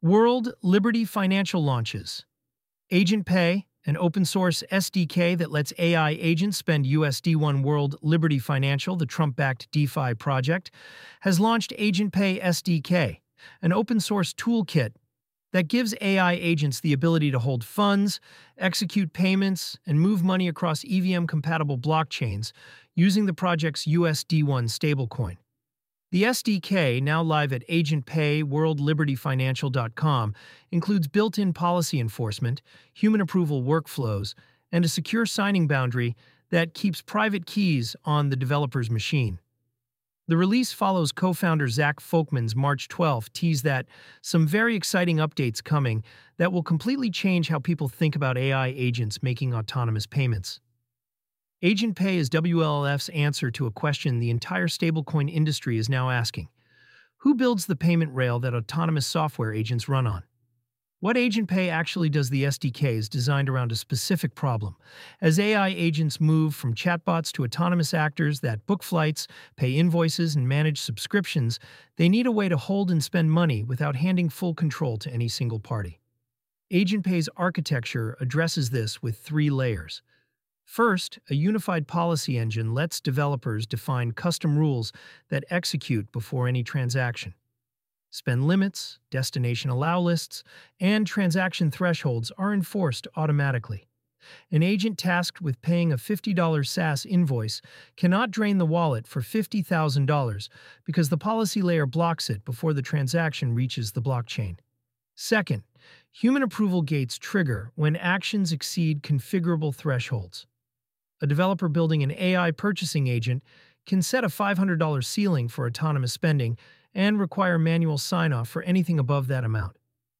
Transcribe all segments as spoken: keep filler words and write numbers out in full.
World Liberty Financial launches Agent Pay, an open-source S D K that lets A I agents spend U S D one. World Liberty Financial, the Trump-backed DeFi project, has launched Agent Pay S D K, an open-source toolkit that gives A I agents the ability to hold funds, execute payments, and move money across E V M-compatible blockchains using the project's U S D one stablecoin. The S D K, now live at Agent Pay world liberty financial dot com, includes built-in policy enforcement, human approval workflows, and a secure signing boundary that keeps private keys on the developer's machine. The release follows co-founder Zach Folkman's March twelfth tease that some very exciting updates coming that will completely change how people think about A I agents making autonomous payments. Agent Pay is W L F's answer to a question the entire stablecoin industry is now asking. Who builds the payment rail that autonomous software agents run on? What Agent Pay actually does? The S D K is designed around a specific problem. As A I agents move from chatbots to autonomous actors that book flights, pay invoices, and manage subscriptions, they need a way to hold and spend money without handing full control to any single party. Agent Pay's architecture addresses this with three layers. First, a unified policy engine lets developers define custom rules that execute before any transaction. Spend limits, destination allow lists, and transaction thresholds are enforced automatically. An agent tasked with paying a fifty dollar SaaS invoice cannot drain the wallet for fifty thousand dollars because the policy layer blocks it before the transaction reaches the blockchain. Second, human approval gates trigger when actions exceed configurable thresholds. A developer building an A I purchasing agent can set a five hundred dollar ceiling for autonomous spending and require manual sign-off for anything above that amount.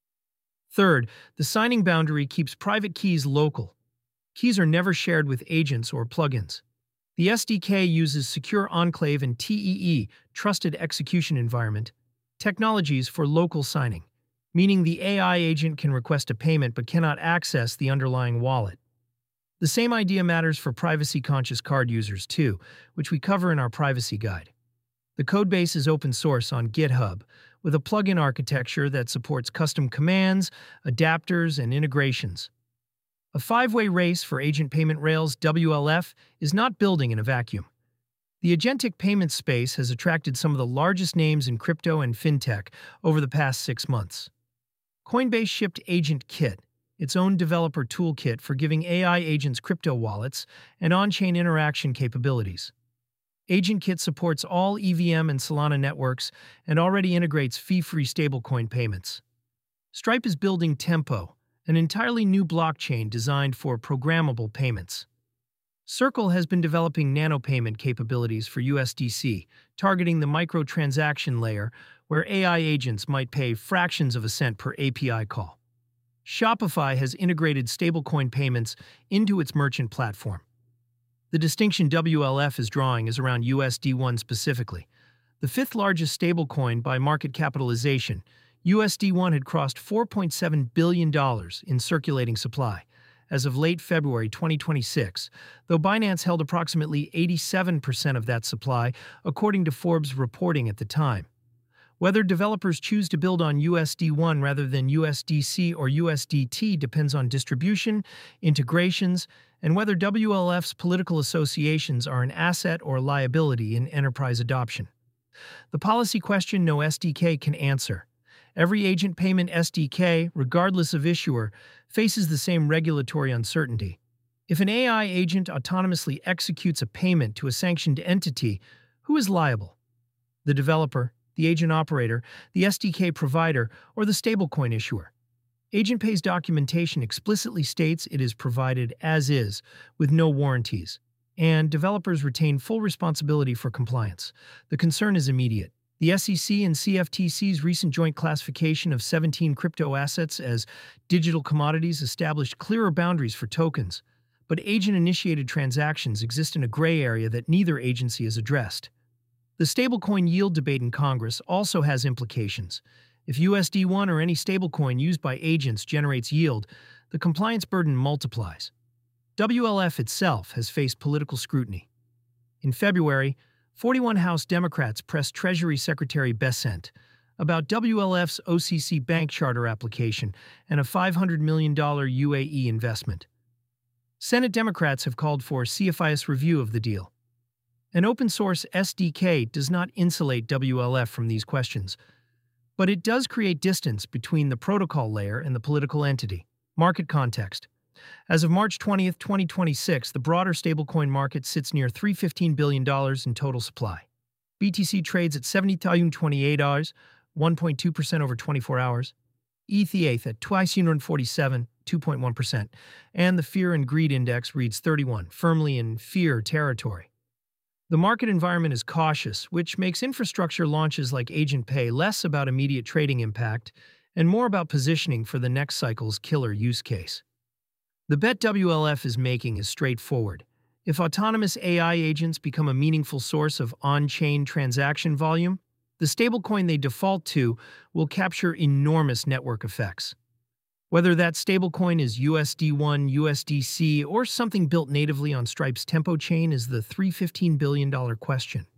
Third, the signing boundary keeps private keys local. Keys are never shared with agents or plugins. The S D K uses Secure Enclave and T E E, Trusted Execution Environment, technologies for local signing, meaning the A I agent can request a payment but cannot access the underlying wallet. The same idea matters for privacy-conscious card users too, which we cover in our privacy guide. The codebase is open source on GitHub, with a plugin architecture that supports custom commands, adapters, and integrations. A five-way race for agent payment rails, W L F, is not building in a vacuum. The agentic payment space has attracted some of the largest names in crypto and fintech over the past six months. Coinbase shipped Agent Kit, its own developer toolkit for giving A I agents crypto wallets and on-chain interaction capabilities. Agent Kit supports all E V M and Solana networks and already integrates fee-free stablecoin payments. Stripe is building Tempo, an entirely new blockchain designed for programmable payments. Circle has been developing nano-payment capabilities for U S D C, targeting the microtransaction layer where A I agents might pay fractions of a cent per A P I call. Shopify has integrated stablecoin payments into its merchant platform. The distinction W L F is drawing is around U S D one specifically. The fifth largest stablecoin by market capitalization, U S D one had crossed four point seven billion dollars in circulating supply as of late February twenty twenty-six, though Binance held approximately eighty-seven percent of that supply, according to Forbes reporting at the time. Whether developers choose to build on U S D one rather than U S D C or U S D T depends on distribution, integrations, and whether W L F's political associations are an asset or liability in enterprise adoption. The policy question no S D K can answer. Every agent payment S D K, regardless of issuer, faces the same regulatory uncertainty. If an A I agent autonomously executes a payment to a sanctioned entity, who is liable? The developer, the agent operator, the S D K provider, or the stablecoin issuer? Agent Pay's documentation explicitly states it is provided as is, with no warranties, and developers retain full responsibility for compliance. The concern is immediate. The S E C and C F T C's recent joint classification of seventeen crypto assets as digital commodities established clearer boundaries for tokens, but agent-initiated transactions exist in a gray area that neither agency has addressed. The stablecoin yield debate in Congress also has implications. If U S D one or any stablecoin used by agents generates yield, the compliance burden multiplies. W L F itself has faced political scrutiny. In February, forty-one House Democrats pressed Treasury Secretary Bessent, about W L F's O C C bank charter application and a five hundred million dollars U A E investment. Senate Democrats have called for C F I U S review of the deal. An open-source S D K does not insulate W L F from these questions, but it does create distance between the protocol layer and the political entity. Market context. As of March twentieth, twenty twenty-six, the broader stablecoin market sits near three hundred fifteen billion dollars in total supply. B T C trades at seventy thousand twenty-eight dollars, one point two percent over twenty-four hours. E T H at twice forty-seven, two point one percent. And the Fear and Greed Index reads thirty-one, firmly in fear territory. The market environment is cautious, which makes infrastructure launches like Agent Pay less about immediate trading impact and more about positioning for the next cycle's killer use case. The bet W L F is making is straightforward. If autonomous A I agents become a meaningful source of on-chain transaction volume, the stablecoin they default to will capture enormous network effects. Whether that stablecoin is U S D one, U S D C, or something built natively on Stripe's Tempo chain is the three hundred fifteen billion dollars question.